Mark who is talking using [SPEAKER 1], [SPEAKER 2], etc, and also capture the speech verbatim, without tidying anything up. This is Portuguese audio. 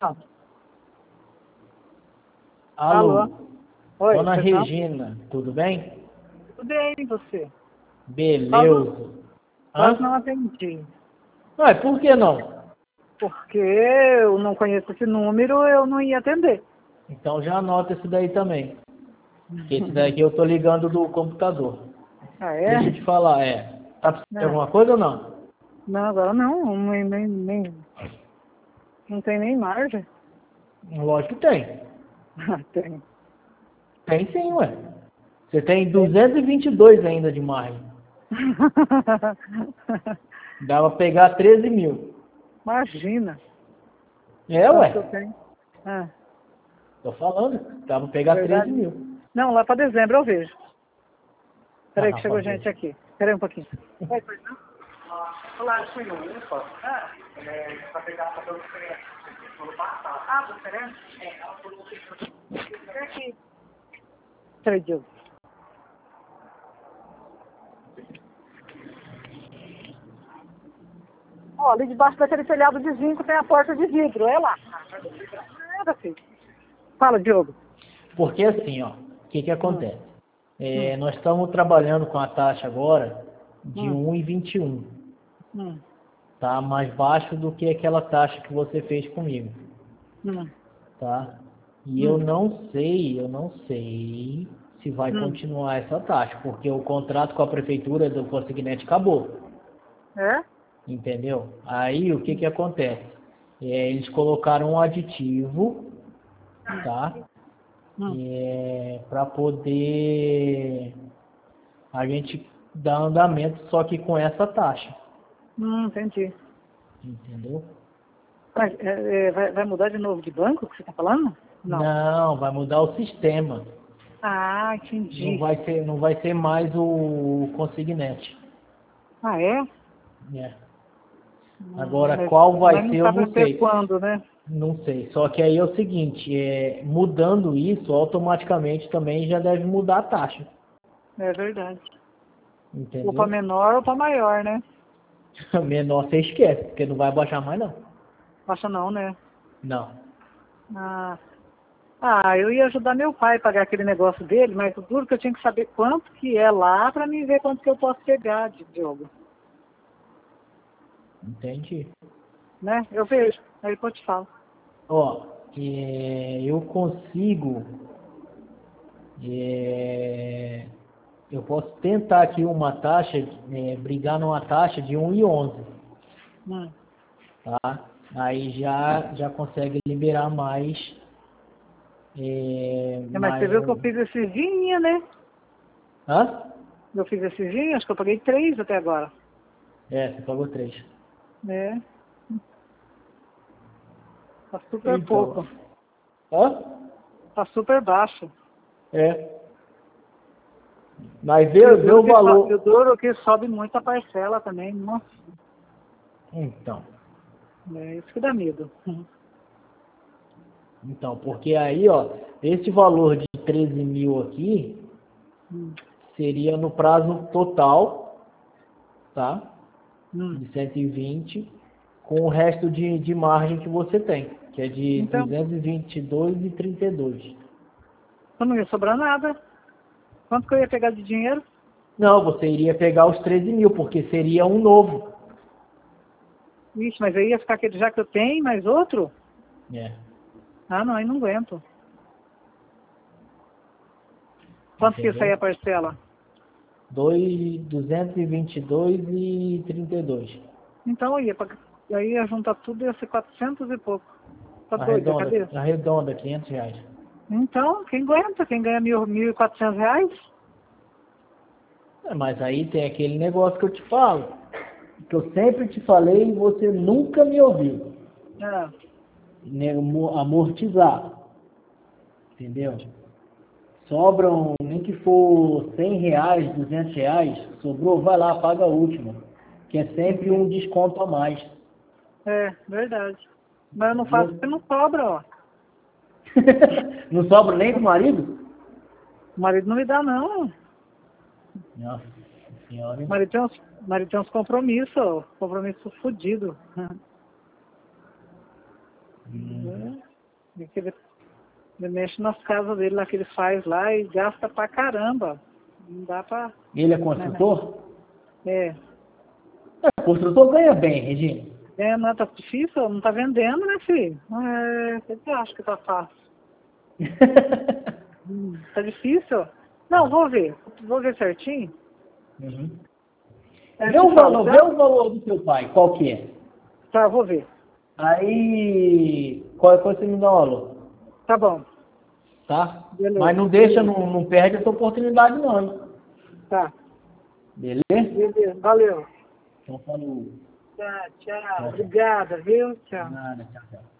[SPEAKER 1] Não.
[SPEAKER 2] Alô,
[SPEAKER 1] Alô? Oi,
[SPEAKER 2] Dona
[SPEAKER 1] pois não?
[SPEAKER 2] Regina, tudo bem?
[SPEAKER 1] Tudo bem, e você? Quase não,
[SPEAKER 2] Beleza.
[SPEAKER 1] quase não
[SPEAKER 2] Hã?
[SPEAKER 1] atendi.
[SPEAKER 2] Ué, por que não?
[SPEAKER 1] Porque eu não conheço esse número, eu não ia atender.
[SPEAKER 2] Então já anota esse daí também. Que esse daqui eu tô ligando do computador.
[SPEAKER 1] Ah, é?
[SPEAKER 2] Deixa eu te falar, é. Tá precisando de
[SPEAKER 1] É.
[SPEAKER 2] alguma coisa ou não?
[SPEAKER 1] Não, agora não, nem, nem, nem, não tem nem margem.
[SPEAKER 2] Lógico que tem.
[SPEAKER 1] Ah, tem.
[SPEAKER 2] Tem sim, ué. Você tem
[SPEAKER 1] Tem.
[SPEAKER 2] duzentos e vinte e dois ainda de margem. Dá pra pegar treze mil.
[SPEAKER 1] Imagina
[SPEAKER 2] É,
[SPEAKER 1] quanto que eu
[SPEAKER 2] ué.
[SPEAKER 1] tenho. Ah,
[SPEAKER 2] Tô falando. Dá pra
[SPEAKER 1] é
[SPEAKER 2] pegar treze
[SPEAKER 1] verdade?
[SPEAKER 2] mil.
[SPEAKER 1] Não, lá para dezembro eu vejo. Peraí que
[SPEAKER 2] Ah,
[SPEAKER 1] chegou
[SPEAKER 2] fazer.
[SPEAKER 1] gente aqui. Peraí um pouquinho. Oi, pois não? Olá, chegou. Ah, é, para pegar a papel diferente. Ah, diferente? É. Aqui. Peraí, Diogo. Ó, ali debaixo daquele telhado de zinco tem a porta de vidro, é lá. Nada, filho. Fala, Diogo.
[SPEAKER 2] Porque assim, ó, o que que
[SPEAKER 1] Hum,
[SPEAKER 2] acontece?
[SPEAKER 1] hum,
[SPEAKER 2] É, nós estamos trabalhando com a taxa agora de
[SPEAKER 1] hum,
[SPEAKER 2] um e vinte e um,
[SPEAKER 1] hum,
[SPEAKER 2] tá? Mais baixo do que aquela taxa que você fez comigo,
[SPEAKER 1] hum,
[SPEAKER 2] tá? E eu
[SPEAKER 1] hum,
[SPEAKER 2] não sei, eu não sei se vai
[SPEAKER 1] hum.
[SPEAKER 2] continuar essa taxa, porque o contrato com a prefeitura do Consignete acabou,
[SPEAKER 1] É?
[SPEAKER 2] entendeu? Aí o que que acontece? É, eles colocaram um aditivo, tá?
[SPEAKER 1] Hum,
[SPEAKER 2] Para poder a gente dar andamento só que com essa taxa,
[SPEAKER 1] hum, entendi.
[SPEAKER 2] entendeu?
[SPEAKER 1] Mas, é, é, vai, vai mudar de novo de banco que você tá falando? Não.
[SPEAKER 2] Não, vai mudar o sistema.
[SPEAKER 1] Ah,
[SPEAKER 2] Não
[SPEAKER 1] entendi.
[SPEAKER 2] vai ser, não vai ser mais o consignete,
[SPEAKER 1] Ah, é?
[SPEAKER 2] né?
[SPEAKER 1] Hum,
[SPEAKER 2] Agora
[SPEAKER 1] mas,
[SPEAKER 2] qual
[SPEAKER 1] mas
[SPEAKER 2] vai
[SPEAKER 1] não
[SPEAKER 2] ser, eu
[SPEAKER 1] sabe
[SPEAKER 2] não
[SPEAKER 1] até
[SPEAKER 2] sei.
[SPEAKER 1] quando, né?
[SPEAKER 2] Não sei. Só que aí é o seguinte, é, mudando isso, automaticamente também já deve mudar a taxa,
[SPEAKER 1] É verdade. Ou para
[SPEAKER 2] entendeu?
[SPEAKER 1] menor ou para maior, né?
[SPEAKER 2] Menor você esquece, porque não vai baixar mais não.
[SPEAKER 1] Acha não, né?
[SPEAKER 2] Não.
[SPEAKER 1] Ah, ah, eu ia ajudar meu pai a pagar aquele negócio dele, mas o duro que eu tinha que saber quanto que é lá para mim ver quanto que eu posso pegar de Diogo,
[SPEAKER 2] Entendi.
[SPEAKER 1] né? Eu vejo, aí depois eu te falo.
[SPEAKER 2] Ó, é, eu consigo. é, eu posso tentar aqui uma taxa, é, brigar numa taxa de um e onze,
[SPEAKER 1] Hum.
[SPEAKER 2] tá? Aí já, já consegue liberar mais, é,
[SPEAKER 1] É, mas você
[SPEAKER 2] mais
[SPEAKER 1] viu que eu
[SPEAKER 2] um.
[SPEAKER 1] fiz esses dias, né?
[SPEAKER 2] Hã?
[SPEAKER 1] Eu fiz esses dias, acho que eu paguei três até agora.
[SPEAKER 2] É, você pagou três.
[SPEAKER 1] É, tá super
[SPEAKER 2] Então.
[SPEAKER 1] pouco,
[SPEAKER 2] Hã?
[SPEAKER 1] tá super baixo.
[SPEAKER 2] É. Mas
[SPEAKER 1] E o
[SPEAKER 2] vê, vê
[SPEAKER 1] duro
[SPEAKER 2] o
[SPEAKER 1] que, so, e o
[SPEAKER 2] valor.
[SPEAKER 1] duro que sobe muito a parcela também, nossa,
[SPEAKER 2] Então.
[SPEAKER 1] é isso que dá medo.
[SPEAKER 2] Então, porque aí, ó, esse valor de treze mil aqui
[SPEAKER 1] Hum,
[SPEAKER 2] seria no prazo total, tá?
[SPEAKER 1] hum.
[SPEAKER 2] De cento e vinte, com o resto de, de margem que você tem, que é de
[SPEAKER 1] Então,
[SPEAKER 2] duzentos e vinte e dois e trinta e dois.
[SPEAKER 1] então não ia sobrar nada. Quanto que eu ia pegar de dinheiro?
[SPEAKER 2] Não, você iria pegar os treze mil, porque seria um novo.
[SPEAKER 1] Ixi, mas aí ia ficar aquele já que eu tenho, mais outro?
[SPEAKER 2] É,
[SPEAKER 1] Ah, não, aí não aguento. Quanto que ia sair
[SPEAKER 2] entendeu?
[SPEAKER 1] a parcela?
[SPEAKER 2] Dois, duzentos e vinte e dois e trinta e dois.
[SPEAKER 1] Então eu ia, pagar- aí ia juntar tudo, ia ser quatrocentos e pouco. Tá doido a
[SPEAKER 2] Arredonda,
[SPEAKER 1] cabeça?
[SPEAKER 2] arredonda, quinhentos reais.
[SPEAKER 1] Então, quem aguenta? Quem ganha mil, mil e quatrocentos reais?
[SPEAKER 2] É, mas aí tem aquele negócio que eu te falo, que eu sempre te falei e você nunca me ouviu.
[SPEAKER 1] Ah,
[SPEAKER 2] Né, amo- Amortizar, entendeu? Sobram, nem que for cem reais, duzentos reais, sobrou, vai lá, paga a última. Que é sempre
[SPEAKER 1] entendi.
[SPEAKER 2] um desconto a mais.
[SPEAKER 1] É, verdade. Mas eu não faço
[SPEAKER 2] Entendeu?
[SPEAKER 1] porque não cobra, ó.
[SPEAKER 2] Não sobra nem do marido?
[SPEAKER 1] O marido não me dá, não. O
[SPEAKER 2] Nossa senhora.
[SPEAKER 1] marido tem uns, o marido tem uns compromissos, ó. Compromisso fudido.
[SPEAKER 2] Hum.
[SPEAKER 1] É, que ele, ele mexe nas casas dele lá que ele faz lá e gasta pra caramba. Não dá pra...
[SPEAKER 2] Ele é construtor?
[SPEAKER 1] É.
[SPEAKER 2] É, construtor ganha bem, Regina.
[SPEAKER 1] É, não tá difícil, não tá vendendo, né, filho? É, você acha que tá fácil? Hum, tá difícil? Não, vou ver. Vou ver certinho.
[SPEAKER 2] Uhum.
[SPEAKER 1] É,
[SPEAKER 2] Vê o
[SPEAKER 1] te
[SPEAKER 2] valor,
[SPEAKER 1] falo,
[SPEAKER 2] vê
[SPEAKER 1] tá?
[SPEAKER 2] o valor do seu pai, qual que é?
[SPEAKER 1] Tá, vou ver.
[SPEAKER 2] Aí, qual coisa você me dá o valor,
[SPEAKER 1] Tá bom.
[SPEAKER 2] tá?
[SPEAKER 1] Beleza.
[SPEAKER 2] Mas não deixa, não, não perde essa oportunidade não, hein?
[SPEAKER 1] Tá.
[SPEAKER 2] Beleza?
[SPEAKER 1] Beleza. Valeu.
[SPEAKER 2] Então falou.
[SPEAKER 1] Tá, tchau.
[SPEAKER 2] Tchau, tchau.
[SPEAKER 1] Obrigada, viu? Tchau.
[SPEAKER 2] Nada, tchau, tchau.